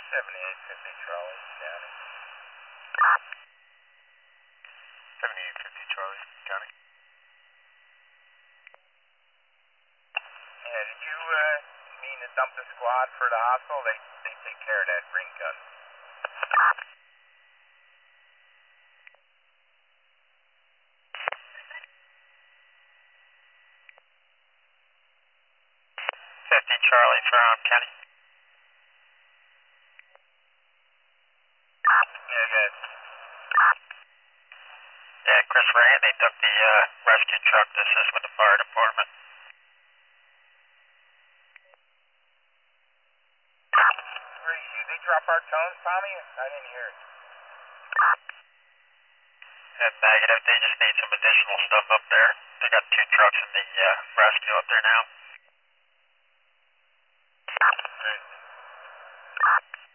7850 Charlie, County. 7850 Charlie, County. Yeah, did you mean to dump the squad for the hospital? They take care of that green gun. Charlie from County. Yeah, good. Yeah, Chris Rand, they took the rescue truck to assist with the fire department. Did they drop our tones, Tommy? I didn't hear it. Yeah, negative. They just need some additional stuff up there. They got 2 trucks in the rescue up there now. Great.